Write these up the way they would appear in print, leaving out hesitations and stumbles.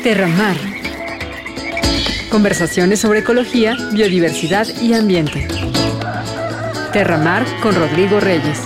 Terramar. Conversaciones sobre ecología, biodiversidad y ambiente. Terramar con Rodrigo Reyes.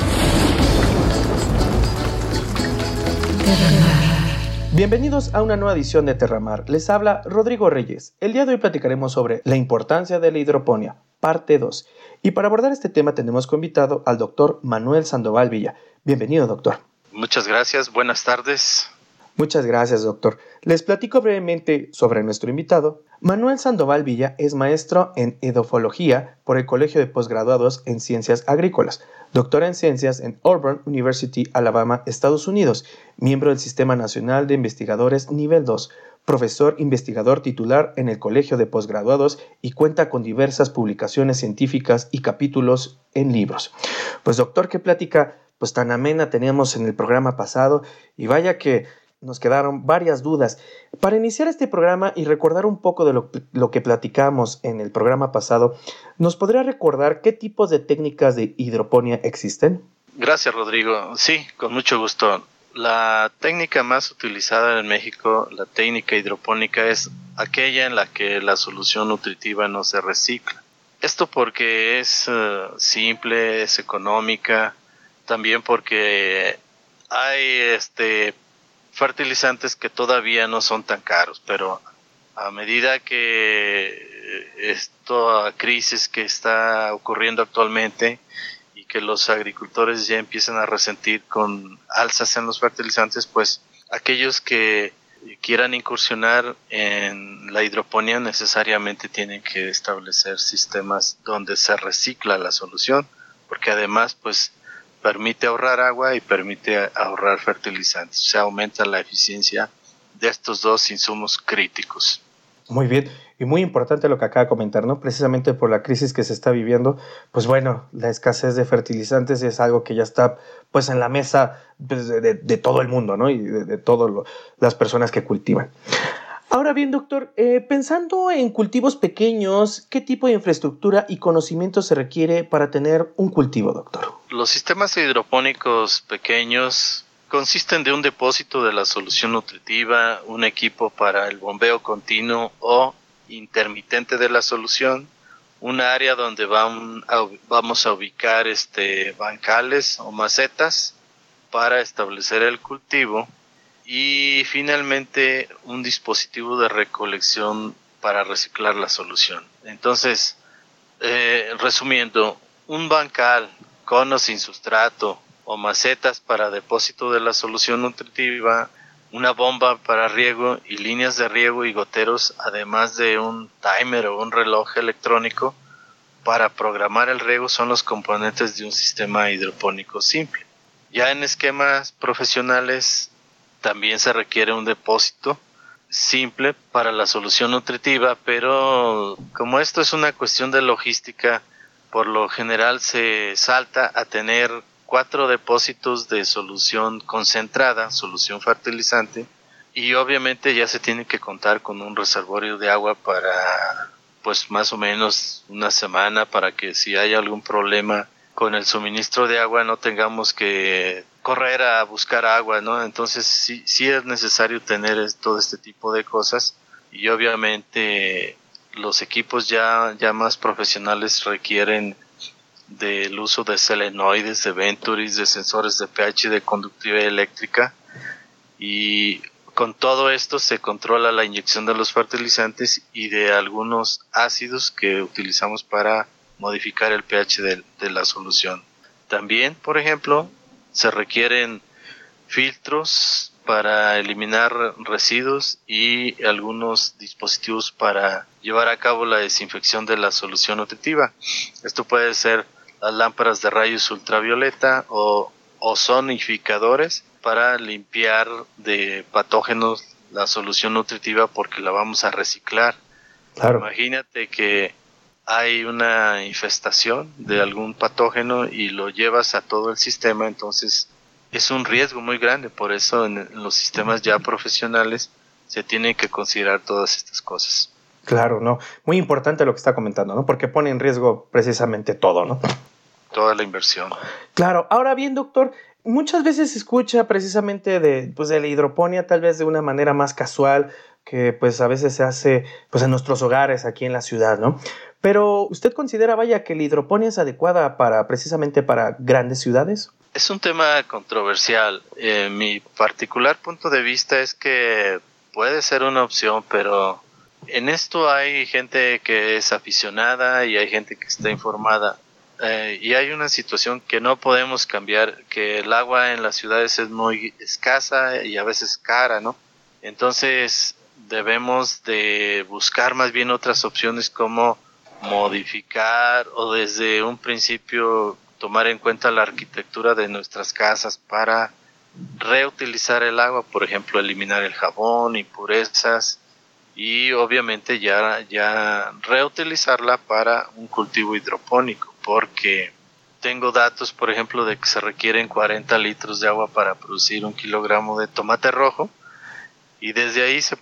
Bienvenidos a una nueva edición de Terramar. Les habla Rodrigo Reyes. El día de hoy platicaremos sobre la importancia de la hidroponía, parte 2. Y para abordar este tema tenemos como invitado al doctor Manuel Sandoval Villa. Bienvenido, doctor. Muchas gracias, buenas tardes. Muchas gracias, doctor. Les platico brevemente sobre nuestro invitado. Manuel Sandoval Villa es maestro en edofología por el Colegio de Postgraduados en Ciencias Agrícolas, doctor en Ciencias en Auburn University, Alabama, Estados Unidos, miembro del Sistema Nacional de Investigadores Nivel 2, profesor investigador titular en el Colegio de Postgraduados y cuenta con diversas publicaciones científicas y capítulos en libros. Pues, doctor, qué plática pues tan amena teníamos en el programa pasado, y vaya que nos quedaron varias dudas. Para iniciar este programa y recordar un poco de lo que platicamos en el programa pasado, ¿nos podría recordar qué tipos de técnicas de hidroponía existen? Gracias, Rodrigo. Sí, con mucho gusto. La técnica más utilizada en México, la técnica hidropónica, es aquella en la que la solución nutritiva no se recicla. Esto porque es simple, es económica, también porque hay fertilizantes que todavía no son tan caros, pero a medida que esta crisis que está ocurriendo actualmente y que los agricultores ya empiezan a resentir con alzas en los fertilizantes, pues aquellos que quieran incursionar en la hidroponía necesariamente tienen que establecer sistemas donde se recicla la solución, porque además pues permite ahorrar agua y permite ahorrar fertilizantes. Se aumenta la eficiencia de estos dos insumos críticos. Muy bien, y muy importante lo que acaba de comentar, ¿no? Precisamente por la crisis que se está viviendo, pues bueno, la escasez de fertilizantes es algo que ya está pues en la mesa pues, de todo el mundo, ¿no? Y de todas las personas que cultivan. Ahora bien, doctor, pensando en cultivos pequeños, ¿qué tipo de infraestructura y conocimiento se requiere para tener un cultivo, doctor? Los sistemas hidropónicos pequeños consisten de un depósito de la solución nutritiva, un equipo para el bombeo continuo o intermitente de la solución, un área donde vamos a ubicar bancales o macetas para establecer el cultivo, y finalmente un dispositivo de recolección para reciclar la solución. Entonces, resumiendo, un bancal con o sin sustrato o macetas para depósito de la solución nutritiva, una bomba para riego y líneas de riego y goteros, además de un timer o un reloj electrónico para programar el riego, son los componentes de un sistema hidropónico simple. Ya en esquemas profesionales también se requiere un depósito simple para la solución nutritiva, pero como esto es una cuestión de logística, por lo general se salta a tener 4 depósitos de solución concentrada, solución fertilizante, y obviamente ya se tiene que contar con un reservorio de agua para pues más o menos una semana, para que si hay algún problema con el suministro de agua no tengamos que correr a buscar agua, ¿no? Entonces sí es necesario tener todo este tipo de cosas, y obviamente los equipos ya más profesionales requieren del uso de selenoides, de Venturis, de sensores de pH, de conductividad eléctrica, y con todo esto se controla la inyección de los fertilizantes y de algunos ácidos que utilizamos para modificar el pH de la solución. También, por ejemplo, se requieren filtros para eliminar residuos y algunos dispositivos para llevar a cabo la desinfección de la solución nutritiva. Esto puede ser las lámparas de rayos ultravioleta o ozonificadores para limpiar de patógenos la solución nutritiva, porque la vamos a reciclar. Claro. Imagínate que hay una infestación de algún patógeno y lo llevas a todo el sistema, entonces es un riesgo muy grande. Por eso en los sistemas ya profesionales se tienen que considerar todas estas cosas. Claro, ¿no? Muy importante lo que está comentando, ¿no? Porque pone en riesgo precisamente todo, ¿no? Toda la inversión. Claro. Ahora bien, doctor, Muchas veces se escucha precisamente de la hidroponía, tal vez de una manera más casual, que pues a veces se hace pues en nuestros hogares aquí en la ciudad, ¿no? Pero ¿usted considera, vaya, que la hidroponía es adecuada precisamente para grandes ciudades? Es un tema controversial. Mi particular punto de vista es que puede ser una opción, pero en esto hay gente que es aficionada y hay gente que está informada. Y hay una situación que no podemos cambiar, que el agua en las ciudades es muy escasa y a veces cara, ¿no? Entonces debemos de buscar más bien otras opciones como modificar o desde un principio tomar en cuenta la arquitectura de nuestras casas para reutilizar el agua, por ejemplo, eliminar el jabón, impurezas y obviamente ya reutilizarla para un cultivo hidropónico, porque tengo datos, por ejemplo, de que se requieren 40 litros de agua para producir 1 kilogramo de tomate rojo, y desde ahí se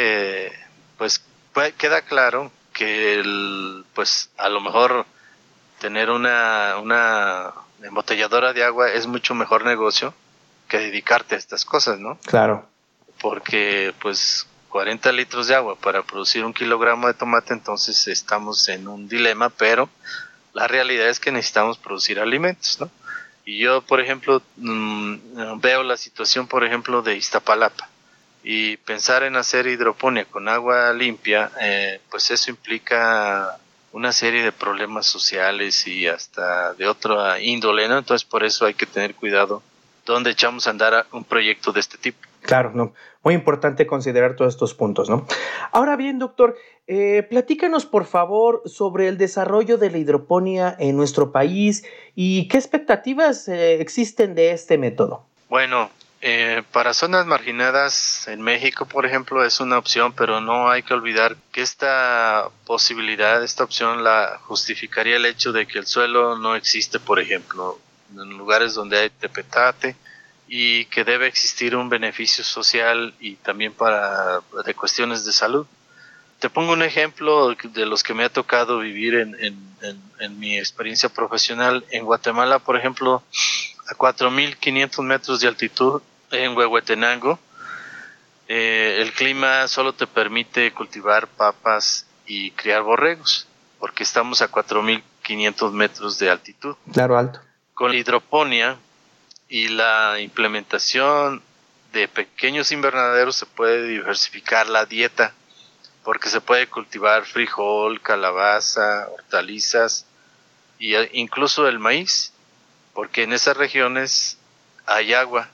queda claro que pues a lo mejor tener una embotelladora de agua es mucho mejor negocio que dedicarte a estas cosas, ¿no? Claro. Porque pues 40 litros de agua para producir 1 kilogramo de tomate, entonces estamos en un dilema, pero la realidad es que necesitamos producir alimentos, ¿no? Y yo, por ejemplo, veo la situación, por ejemplo, de Iztapalapa, y pensar en hacer hidroponía con agua limpia, pues eso implica una serie de problemas sociales y hasta de otra índole, ¿no? Entonces por eso hay que tener cuidado dónde echamos a andar un proyecto de este tipo. Claro, no. Muy importante considerar todos estos puntos, ¿no? Ahora bien, doctor, platícanos por favor sobre el desarrollo de la hidroponía en nuestro país y qué expectativas existen de este método. Bueno, para zonas marginadas en México, por ejemplo, es una opción, pero no hay que olvidar que esta opción la justificaría el hecho de que el suelo no existe, por ejemplo, en lugares donde hay tepetate, y que debe existir un beneficio social y también de cuestiones de salud. Te pongo un ejemplo de los que me ha tocado vivir en mi experiencia profesional. En Guatemala, por ejemplo, a 4.500 metros de altitud, en Huehuetenango, el clima solo te permite cultivar papas y criar borregos, porque estamos a 4.500 metros de altitud. Claro, alto. Con la hidroponía y la implementación de pequeños invernaderos se puede diversificar la dieta, porque se puede cultivar frijol, calabaza, hortalizas e incluso el maíz, porque en esas regiones hay agua.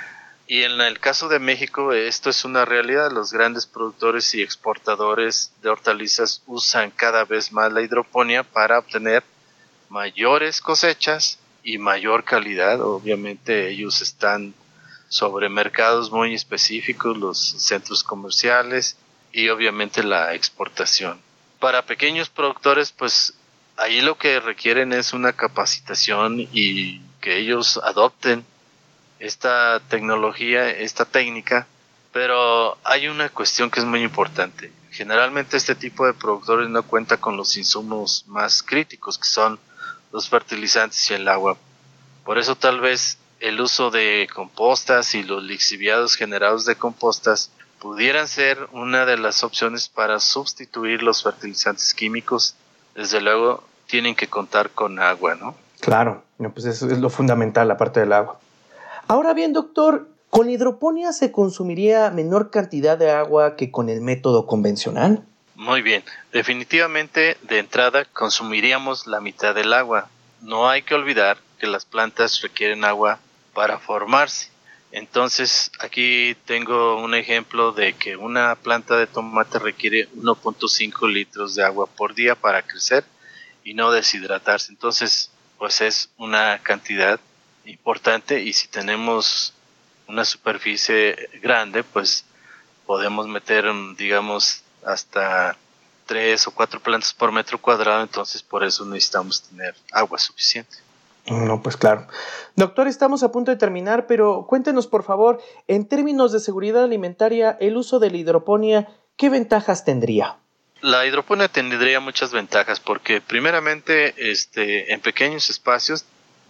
Y en el caso de México esto es una realidad. Los grandes productores y exportadores de hortalizas usan cada vez más la hidroponía para obtener mayores cosechas y mayor calidad. Obviamente ellos están sobre mercados muy específicos, los centros comerciales y obviamente la exportación. Para pequeños productores, pues ahí lo que requieren es una capacitación y que ellos adopten esta tecnología, esta técnica, pero hay una cuestión que es muy importante. Generalmente este tipo de productores no cuenta con los insumos más críticos, que son los fertilizantes y el agua. Por eso tal vez el uso de compostas y los lixiviados generados de compostas pudieran ser una de las opciones para sustituir los fertilizantes químicos. Desde luego tienen que contar con agua, ¿no? Claro, pues eso es lo fundamental, la parte del agua. Ahora bien, doctor, ¿con la hidroponía se consumiría menor cantidad de agua que con el método convencional? Muy bien, definitivamente de entrada consumiríamos la mitad del agua. No hay que olvidar que las plantas requieren agua para formarse. Entonces aquí tengo un ejemplo de que una planta de tomate requiere 1.5 litros de agua por día para crecer y no deshidratarse. Entonces, pues es una cantidad importante, y si tenemos una superficie grande, pues podemos meter, digamos, hasta 3 o 4 plantas por metro cuadrado. Entonces por eso necesitamos tener agua suficiente. No, pues claro. Doctor, estamos a punto de terminar, pero cuéntenos por favor, en términos de seguridad alimentaria, el uso de la hidroponía, ¿qué ventajas tendría? La hidroponía tendría muchas ventajas porque primeramente en pequeños espacios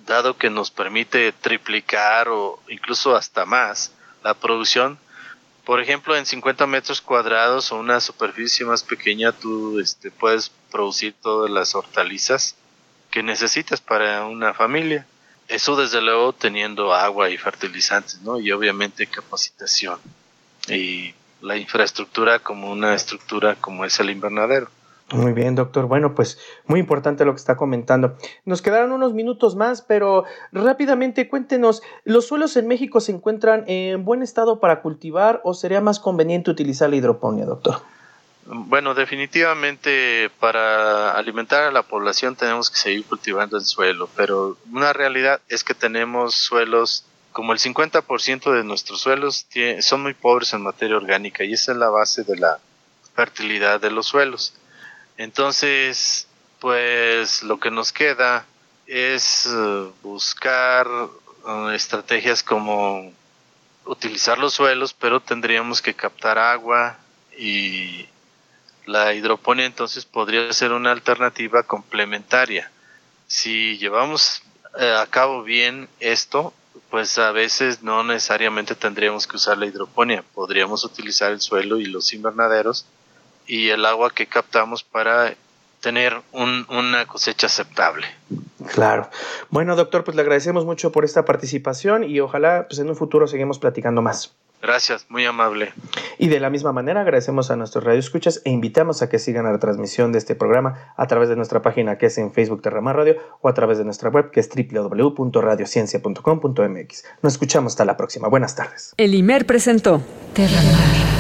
dado que nos permite triplicar o incluso hasta más la producción. Por ejemplo, en 50 metros cuadrados o una superficie más pequeña, tú puedes producir todas las hortalizas que necesitas para una familia. Eso desde luego teniendo agua y fertilizantes, ¿no? Y obviamente capacitación y la infraestructura como una estructura como es el invernadero. Muy bien, doctor. Bueno, pues muy importante lo que está comentando. Nos quedaron unos minutos más, pero rápidamente cuéntenos, ¿los suelos en México se encuentran en buen estado para cultivar o sería más conveniente utilizar la hidroponía, doctor? Bueno, definitivamente para alimentar a la población tenemos que seguir cultivando el suelo, pero una realidad es que tenemos suelos, como el 50% de nuestros suelos son muy pobres en materia orgánica y esa es la base de la fertilidad de los suelos. Entonces, pues lo que nos queda es buscar estrategias como utilizar los suelos, pero tendríamos que captar agua y la hidroponía entonces podría ser una alternativa complementaria. Si llevamos a cabo bien esto, pues a veces no necesariamente tendríamos que usar la hidroponía, podríamos utilizar el suelo y los invernaderos y el agua que captamos para tener una cosecha aceptable. Claro. Bueno, doctor, pues le agradecemos mucho por esta participación y ojalá pues en un futuro seguimos platicando más. Gracias, muy amable. Y de la misma manera agradecemos a nuestros radioescuchas e invitamos a que sigan la transmisión de este programa a través de nuestra página que es en Facebook Terramar Radio o a través de nuestra web que es www.radiociencia.com.mx. Nos escuchamos hasta la próxima. Buenas tardes. El IMER presentó Terramar.